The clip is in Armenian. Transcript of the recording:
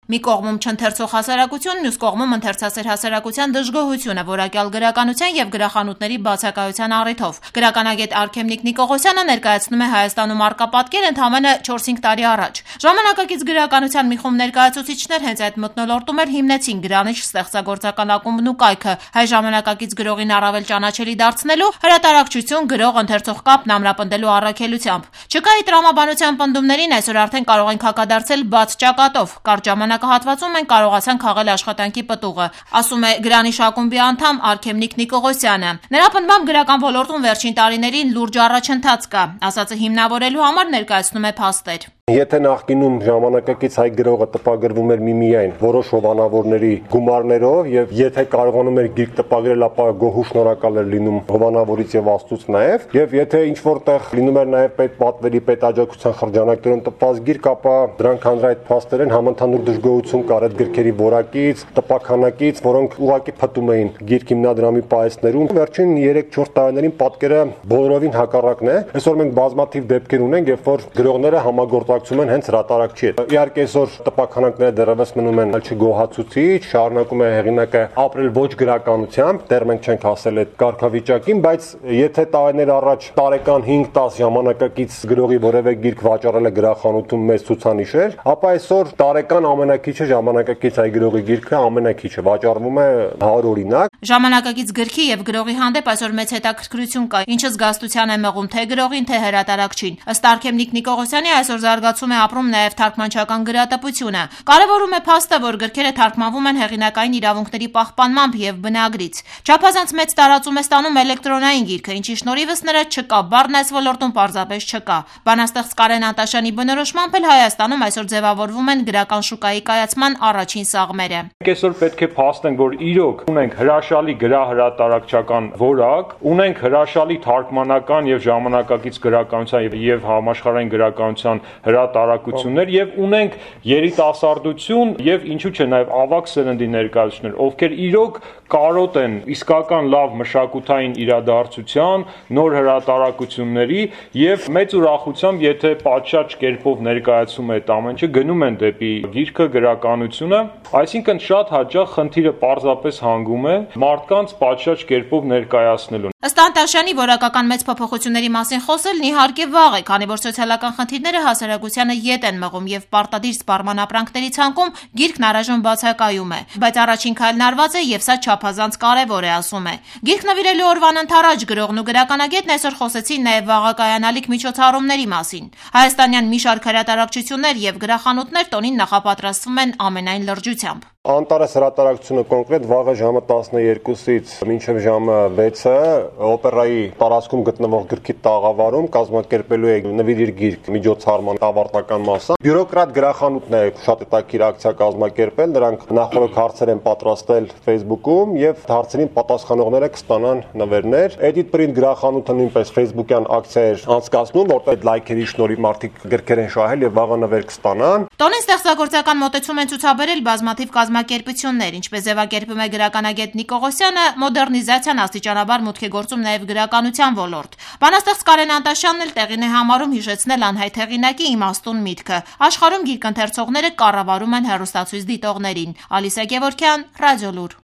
Մի կողմում չընթերցող հասարակություն, մյուս կողմում ընթերցասեր հասարակության դժգոհությունը որակյալ գրականության եւ գրախանութների բացակայության առիթով։ Գրականագետ Արքեմնիկ Նիկողոսյանը ներկայացնում է Հայաստանում առկա պատկեր ընդամենը 4-5 տարի առաջ։ Ժամանակակից գրականության մի խումբ ներկայացուցիչներ հենց այդ մթնոլորտում էլ հիմնեցին Գրանիչ ստեղծագործական ակումբն ու կայքը, հայ ժամանակակից գրողին առավել ճանաչելի դարձնելու, հրատարակչություն, գրող, ընթերցող կապն ամրապնդելու առաքելությամբ։ Չկայի տրամաբանության պնդումներին այսօր արդեն կարող ենք հակադարձել բաց ճակատով։ Կարճ ժամանակահատվածում մենք կարողացանք խաղալ աշխատանքի պտուղը, ասում է Գրանիչ ակումբի անդամ Արքեմնիկ Նիկողոսյանը։ Նրա պնդմամբ գրական ոլորտում վերջին տարիներին լուրջ առաջընթաց կա, ասածը հիմնավորելու համար ներկայացնում է փաստեր։ Եթե նախկինում ժամանակակից հայ գրողը տպագրվում էր միմիայն որոշ հովանավորների գումարներով եւ եթե կարողանում էր գիրք տպագրել, ապա գոհու շնորհակալ էր լինում հովանավորից եւ Աստծուց նաեւ, եւ եթե ինչ որտեղ լինում էր նաեւ պետպատվերի, պետաջակցության շրջանակներում տպված գիրք, ապա դրանք հանրայդ փաստեր են, համընդհանուր դժգոհություն կար այդ գրքերի որակից, տպաքանակից, որոնք ուղղակի փտում էին գիրք հիմնադրամի պայեսներում։ Վերջին 3-4 տարիներին պատկերը բոլորովին հակառակն է։ Այսօր մենք բազմաթիվ դեպքեր ունենք, երբ որ գրողները համագործակցում են հենց հրատարակչի հետ։ Իհարկե այսօր տպաքանակները դեռևս մնում են չգոհացուցիչ, շարունակում է հեղինակը ապրել ոչ գրականությամբ, դեռ մենք չենք հասել այդ կարգավիճակին, բայց եթե տարիներ առաջ տարեկան 5-10 ժամանակակից գրողի որևէ գիրք վաճառել է գրախանութում մեծ ցուցանիշեր, ապա այսօր տարեկան ամենակիչը ժամանակակից հայ գրողի գիրքը ամենակիչը վաճառվում է 100 օրինակ։ Ժամանակակից գրքի եւ գրողի հանդեպ այսօր մեծ հետաքրքրություն կա, ինչը զգաստության է մղում թե գրողին, թե հրատարակչին։ Ըստ Արքեմնիկ Նիկողոսյանի այսօր զարգացում է ապրում նաեւ թարգմանչական գրատպությունը։ Կարևորում է փաստը, որ գրքերը թարգմանվում են հեղինակային իրավունքների պահպանմամբ եւ բնագրից։ Չափազանց մեծ տարածում է ստանում էլեկտրոնային գիրքը, ինչի շնորհիվս նրա չկա, բառն այս ոլորտում պարզապես չկա։ Բանաստեղծ Կարեն Անտաշյանի բնորոշմամբ էլ Հայաստանում այսօր ձևավորվում են գրական շուկայի կայացման առաջին սաղմերը։ Այսօր պետք է փաստենք, որ իրոք ունենք հրաշալի գրահրատարակչական որակ, ունենք հրաշալի թարգմանական եւ ժամանակակից գրականության եւ համաշխարհային գրականության հրատարակություններ եւ ունենք երիտասարդություն եւ ինչու՞ չէ նաեւ ավագ սերնդի ներկայացուցիչներ, ովքեր իրոք կարոտ են իսկական լավ մշակութային իրադարձության, նոր հրատարակությունների եւ մեծ ուրախությամբ, եթե պատշաճ կերպով ներկայացում է այդ ամենը, գնում են դեպի գիրքը, գրականությունը, այսինքն շատ հաճախ խնդիրը պարզապես հանգում է մարդկանց պատշաճ կերպով ներկայացնելուն։ Ըստ Անտաշյանի որակական մեծ փոփոխությունների մասին խոսելն իհարկե վաղ է, քանի որ սոցիալական խնդիրները հասարակությանը ետ են մղում եւ պարտադիր սպառման ապրանքների ցանկում գիրքն առայժմ բացակայում է, բայց առաջին քայլն արված է եւ սա չափազանց կարեւոր է, ասում է։ Գիրք նվիրելու օրվան ընթരാճ գրողն ու գրականագետն այսօր խոսեցին նաեւ վաղակայանալիք միջոցառումների մասին։ Հայաստանյան մի շարք հրատարակչություններ եւ գրախանութներ տոնին նախապատրաստվում են ամենայն լրջությամբ։ Անտարես հրատարակությունը կոնկրետ վաղը ժամը 12-ից մինչև ժամը 6-ը օպերայի տարածքում գտնվող գրքի տաղավարում կազմակերպելու է նվիրիր գիրք միջոցառման ավարտական մասը։ Բյուրոկրատ գրախանութն է շատ հետաքրքիր ակցիա կազմակերպել, նրանք նախորդ հարցեր են պատրաստել Facebook-ում եւ հարցերին պատասխանողները կստանան նվերներ։ Edit Print գրախանութը նույնպես Facebook-յան ակցիա էր անցկացնում, որտեղ լայքերի շնորհիվ մարդիկ գրքեր են շահել եւ վաղը նվեր կստանան։ Տոնին ստեղծագործական մոտեցում են ցուցաբերել բազմաթիվ կազմակերպություններ, ինչպես ձևակերպում է գրականագետ Նիկողոսյանը, մոդեռնիզացիան աստիճանաբար մուտք է գործում նաև գրականության ոլորտ։ Բանաստեղծ Կարեն Անտաշյանն էլ տեղին է համարում հիշեցնել անհայտ հեղինակի իմաստուն միտքը։ Աշխարհում գիրք ընթերցողները կառավարում են հեռուստացույց դիտողներին։ Ալիսա Գևորգյան, Ռադիոլուր։